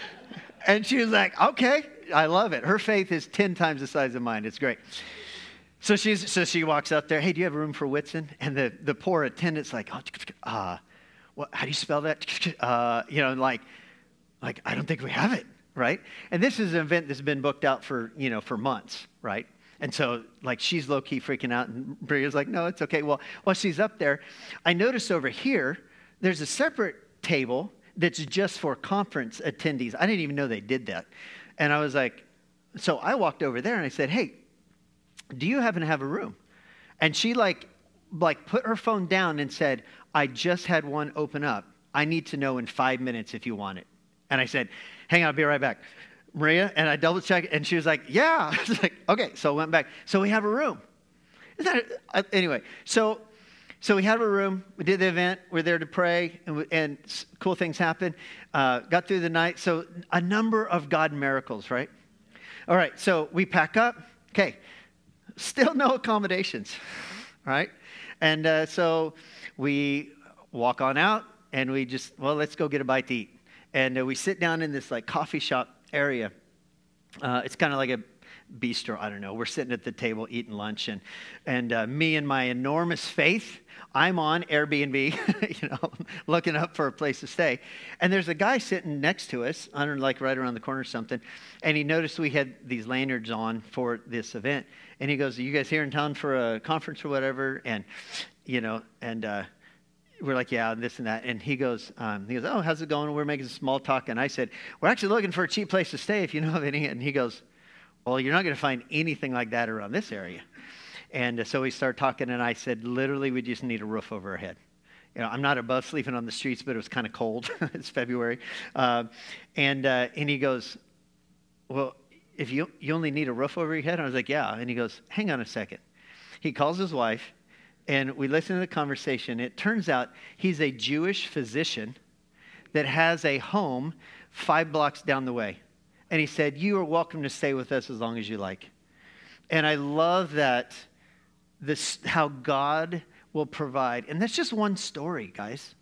And she was like, okay, I love it. Her faith is ten times the size of mine. It's great. So she's so she walks up there. Hey, do you have room for Whitson? And the, the poor attendant's like, oh, uh, what? How do you spell that? Uh, you know, like, like I don't think we have it, right? And this is an event that's been booked out for you know for months, right? And so like she's low key freaking out, and Bria's like, no, it's okay. Well, while she's up there, I notice over here there's a separate table that's just for conference attendees. I didn't even know they did that, and I was like, so I walked over there and I said, hey, do you happen to have a room? And she like, like put her phone down and said, I just had one open up. I need to know in five minutes if you want it. And I said, hang on, I'll be right back. Maria, and I double checked, and she was like, yeah. I was like, okay, so I went back. So we have a room. Isn't that, uh, anyway, so so we have a room. We did the event. We're there to pray, and, we, and cool things happened. Uh, got through the night. So a number of God miracles, right? All right, so we pack up. Okay. Still no accommodations, right? And uh, so we walk on out, and we just, well, let's go get a bite to eat. And uh, we sit down in this like coffee shop area. Uh, it's kind of like a bistro, I don't know. We're sitting at the table eating lunch, and and uh, me and my enormous faith, I'm on Airbnb, you know, looking up for a place to stay. And there's a guy sitting next to us, I don't know, like right around the corner or something, and he noticed we had these lanyards on for this event. And he goes, are you guys here in town for a conference or whatever? And, you know, and uh, we're like, yeah, and this and that. And he goes, um, he goes, oh, how's it going? We're making some small talk. And I said, we're actually looking for a cheap place to stay if you know of any. And he goes, well, you're not going to find anything like that around this area. And uh, so we started talking, and I said, literally, we just need a roof over our head. You know, I'm not above sleeping on the streets, but it was kind of cold. It's February. Uh, and uh, and he goes, well, if you you only need a roof over your head? And I was like, yeah. And he goes, hang on a second. He calls his wife, and we listen to the conversation. It turns out he's a Jewish physician that has a home five blocks down the way. And he said, you are welcome to stay with us as long as you like. And I love that, this how God will provide. And that's just one story, guys.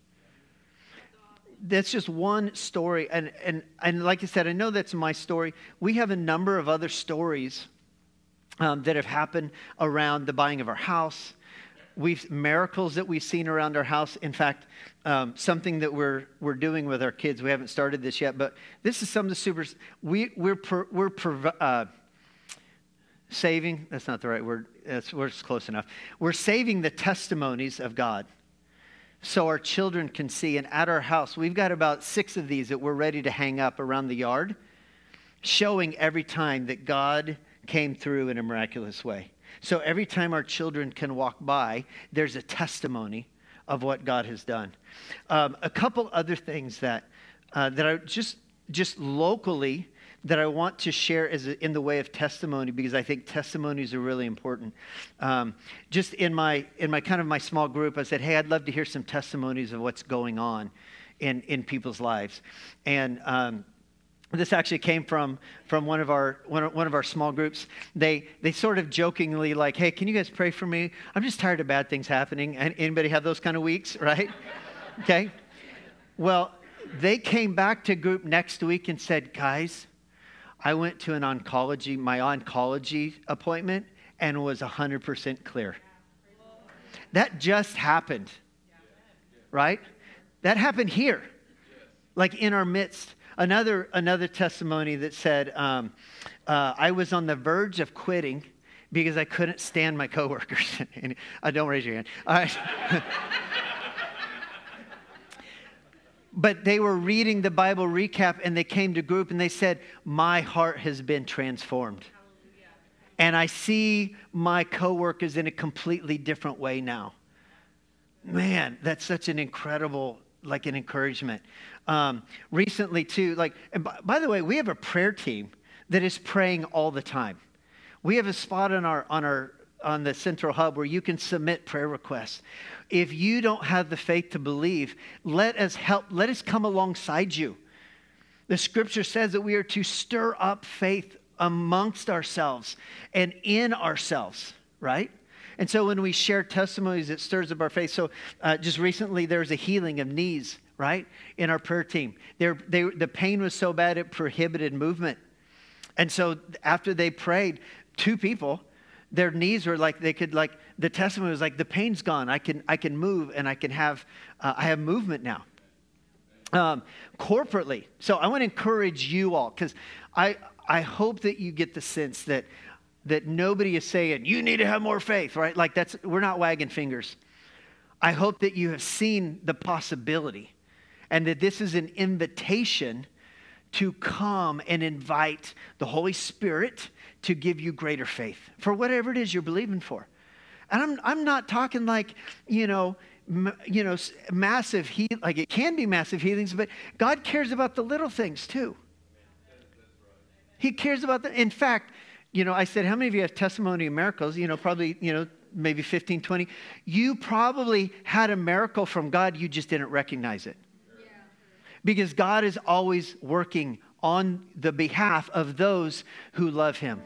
That's just one story. And, and, and like I said, I know that's my story. We have a number of other stories um, that have happened around the buying of our house. We've miracles that we've seen around our house. In fact, um, something that we're we're doing with our kids. We haven't started this yet, but this is some of the super. We we're per, we're per, uh, saving. That's not the right word. That's we're close enough. We're saving the testimonies of God, so our children can see. And at our house, we've got about six of these that we're ready to hang up around the yard, showing every time that God came through in a miraculous way. So every time our children can walk by, there's a testimony of what God has done. Um, a couple other things that uh, that are just just locally that I want to share as a, in the way of testimony, because I think testimonies are really important. Um, just in my in my kind of my small group, I said, hey, I'd love to hear some testimonies of what's going on in in people's lives, and um, this actually came from from one of our one of, one of our small groups. They they sort of jokingly like, hey, can you guys pray for me? I'm just tired of bad things happening. And anybody have those kind of weeks, right? Okay. Well, they came back to group next week and said, guys, I went to an oncology my oncology appointment and was one hundred percent clear. That just happened, right? That happened here, like in our midst. Another another testimony that said, um, uh, I was on the verge of quitting because I couldn't stand my coworkers. and, uh, don't raise your hand. All right. But they were reading the Bible recap, and they came to group, and they said, my heart has been transformed. And I see my coworkers in a completely different way now. Man, that's such an incredible like an encouragement. Um, recently too, like, and by, by the way, we have a prayer team that is praying all the time. We have a spot on our, on our, on the central hub where you can submit prayer requests. If you don't have the faith to believe, let us help, let us come alongside you. The scripture says that we are to stir up faith amongst ourselves and in ourselves, right? And so when we share testimonies, it stirs up our faith. So uh, just recently, there was a healing of knees, right, in our prayer team. They, they, the pain was so bad, it prohibited movement. And so after they prayed, two people their knees were like, they could like, the testimony was like, the pain's gone. I can, I can move and I can have, uh, I have movement now. Um, corporately. So I want to encourage you all, because I, I hope that you get the sense that, that nobody is saying, you need to have more faith, right? Like that's, we're not wagging fingers. I hope that you have seen the possibility and that this is an invitation to come and invite the Holy Spirit to give you greater faith for whatever it is you're believing for. And I'm, I'm not talking like, you know, m- you know, massive heal, like it can be massive healings, but God cares about the little things too. He cares about the, in fact, you know, I said, how many of you have testimony of miracles? You know, probably, you know, maybe fifteen, twenty. You probably had a miracle from God. You just didn't recognize it. Yeah. Because God is always working on the behalf of those who love him.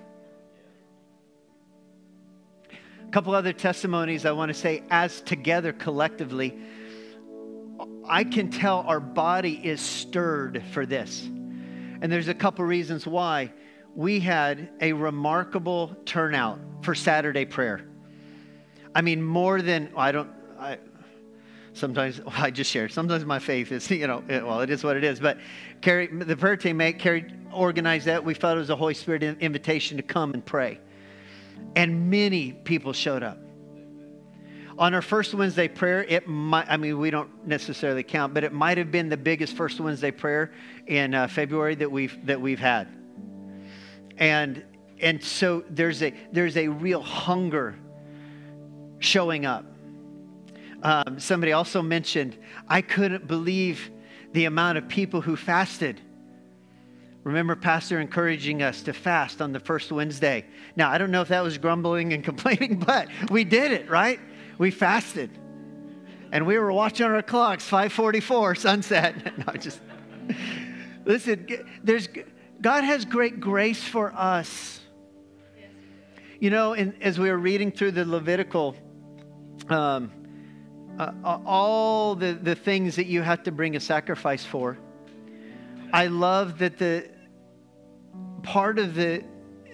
A couple other testimonies I want to say as together collectively. I can tell our body is stirred for this. And there's a couple reasons why. We had a remarkable turnout for Saturday prayer. I mean, more than, I don't, I, sometimes, well, I just shared, sometimes my faith is, you know, it, well, it is what it is. But Carrie, the prayer team mate, Carrie organized that. We felt it was a Holy Spirit invitation to come and pray. And many people showed up. On our first Wednesday prayer, it might, I mean, we don't necessarily count, but it might have been the biggest first Wednesday prayer in uh, February that we've, that we've had. And, and so there's a, there's a real hunger showing up. Um, somebody also mentioned, I couldn't believe the amount of people who fasted. Remember Pastor encouraging us to fast on the first Wednesday. Now, I don't know if that was grumbling and complaining, but we did it, right? We fasted. And we were watching our clocks, five forty-four, sunset. No, just, listen, there's, God has great grace for us. You know, and as we were reading through the Levitical, um, uh, all the, the things that you have to bring a sacrifice for, I love that the part of the,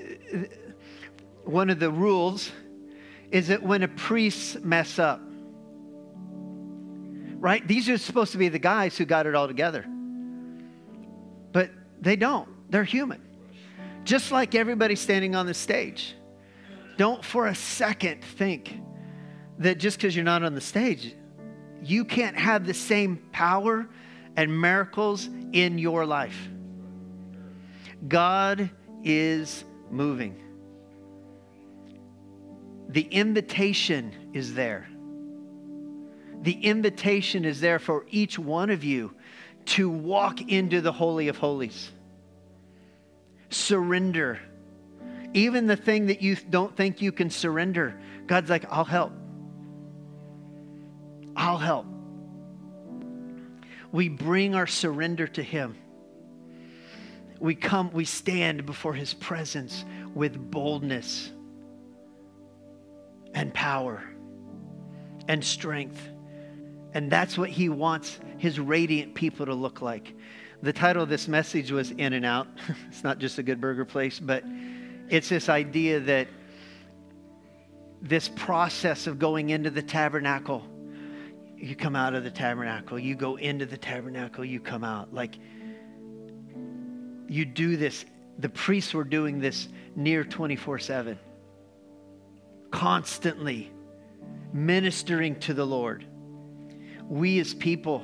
one of the rules is that when a priest mess up, right? These are supposed to be the guys who got it all together. But they don't. They're human. Just like everybody standing on the stage. Don't for a second think that just because you're not on the stage, you can't have the same power and miracles in your life. God is moving. The invitation is there. The invitation is there for each one of you to walk into the Holy of Holies. Surrender. Even the thing that you don't think you can surrender, God's like, I'll help. I'll help. We bring our surrender to him. We come, we stand before his presence with boldness and power and strength. And that's what he wants his radiant people to look like. The title of this message was In and Out. It's not just a good burger place, but it's this idea that this process of going into the tabernacle, you come out of the tabernacle, you go into the tabernacle, you come out. Like, you do this. The priests were doing this near twenty-four seven. Constantly ministering to the Lord. We as people,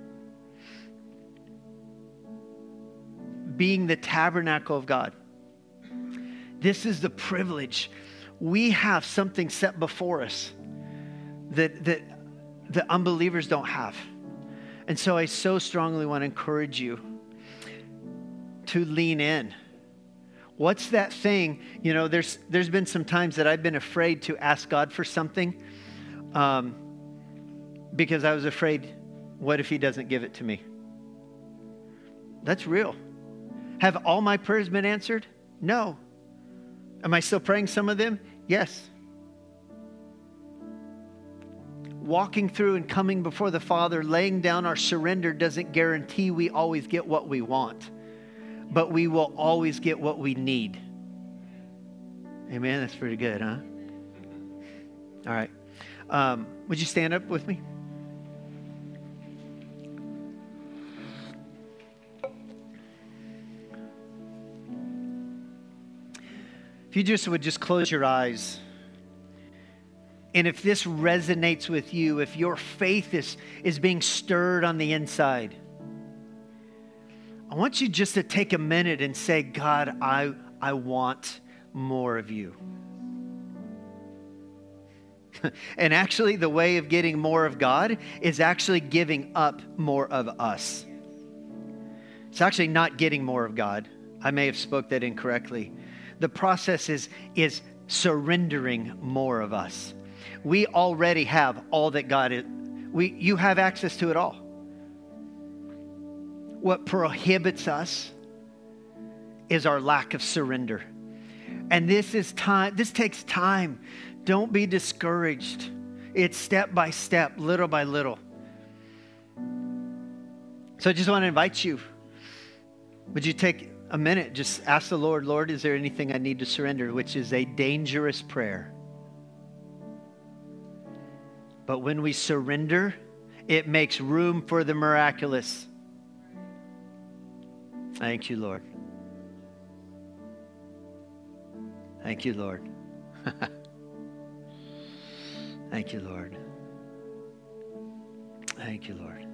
being the tabernacle of God, this is the privilege. We have something set before us that, that the unbelievers don't have. And so I so strongly want to encourage you to lean in. What's that thing? You know, there's there's been some times that I've been afraid to ask God for something um, because I was afraid, what if he doesn't give it to me? That's real. Have all my prayers been answered? No. Am I still praying some of them? Yes. Walking through and coming before the Father, laying down our surrender doesn't guarantee we always get what we want, but we will always get what we need. Amen. That's pretty good, huh? All right. Um, would you stand up with me? If you just would just close your eyes. And if this resonates with you, if your faith is, is being stirred on the inside, I want you just to take a minute and say, God, I, I want more of you. And actually, the way of getting more of God is actually giving up more of us. It's actually not getting more of God. I may have spoke that incorrectly. The process is, is surrendering more of us. We already have all that God is. We, you have access to it all. What prohibits us is our lack of surrender. And this is time. This takes time. Don't be discouraged. It's step by step, little by little. So I just want to invite you. Would you take a minute? Just ask the Lord, Lord, is there anything I need to surrender? Which is a dangerous prayer. But when we surrender, it makes room for the miraculous. Thank you, Lord. Thank you, Lord. Thank you, Lord. Thank you, Lord.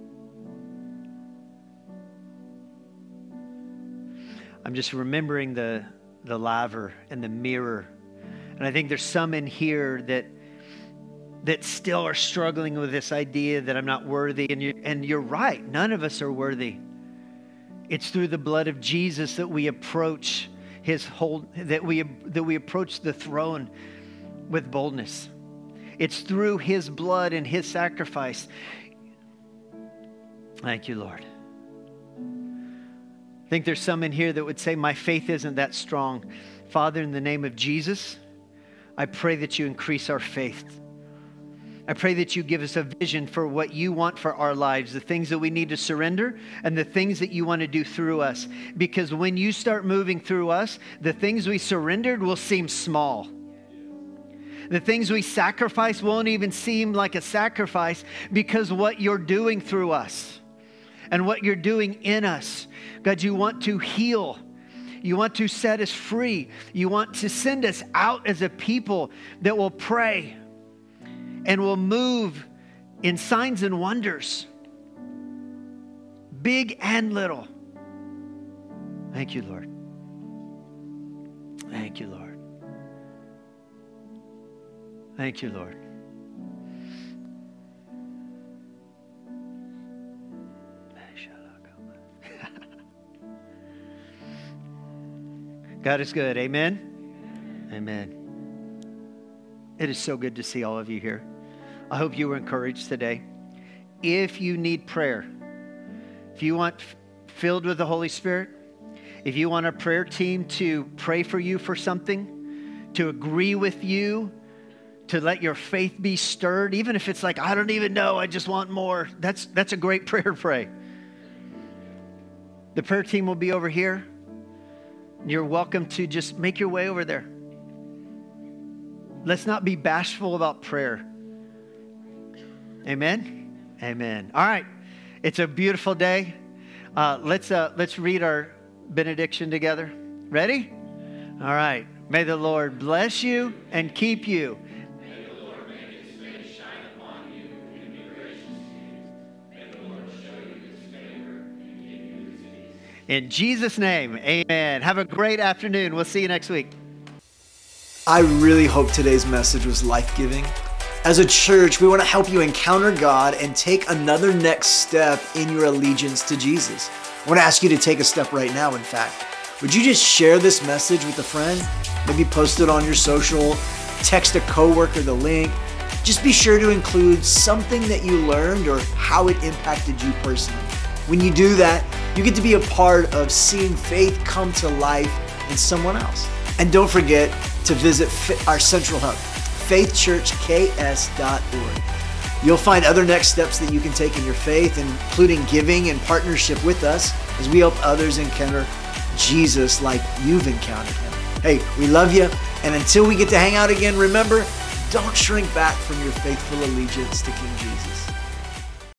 I'm just remembering the, the laver and the mirror. And I think there's some in here that that still are struggling with this idea that I'm not worthy. And, you, and you're right. None of us are worthy. It's through the blood of Jesus that we approach his whole, that we, that we approach the throne with boldness. It's through his blood and his sacrifice. Thank you, Lord. I think there's some in here that would say, my faith isn't that strong. Father, in the name of Jesus, I pray that you increase our faith. I pray that you give us a vision for what you want for our lives, the things that we need to surrender and the things that you want to do through us. Because when you start moving through us, the things we surrendered will seem small. The things we sacrifice won't even seem like a sacrifice because what you're doing through us and what you're doing in us. God, you want to heal. You want to set us free. You want to send us out as a people that will pray and will move in signs and wonders, big and little. Thank you, Lord. Thank you, Lord. Thank you, Lord. God is good. Amen? Amen. It is so good to see all of you here. I hope you were encouraged today. If you need prayer, if you want f- filled with the Holy Spirit, if you want a prayer team to pray for you for something, to agree with you, to let your faith be stirred, even if it's like, I don't even know, I just want more. That's, that's a great prayer to pray. The prayer team will be over here. You're welcome to just make your way over there. Let's not be bashful about prayer. Amen? Amen. All right. It's a beautiful day. Uh, let's, uh, let's read our benediction together. Ready? All right. May the Lord bless you and keep you. May the Lord make his face shine upon you and be gracious to you. May the Lord show you his favor and give you his peace. In Jesus' name, amen. Have a great afternoon. We'll see you next week. I really hope today's message was life-giving. As a church, we want to help you encounter God and take another next step in your allegiance to Jesus. I want to ask you to take a step right now, in fact. Would you just share this message with a friend? Maybe post it on your social, text a coworker the link. Just be sure to include something that you learned or how it impacted you personally. When you do that, you get to be a part of seeing faith come to life in someone else. And don't forget to visit our central hub, faith church k s dot org. You'll find other next steps that you can take in your faith, including giving and partnership with us as we help others encounter Jesus like you've encountered him. Hey, we love you. And until we get to hang out again, remember, don't shrink back from your faithful allegiance to King Jesus.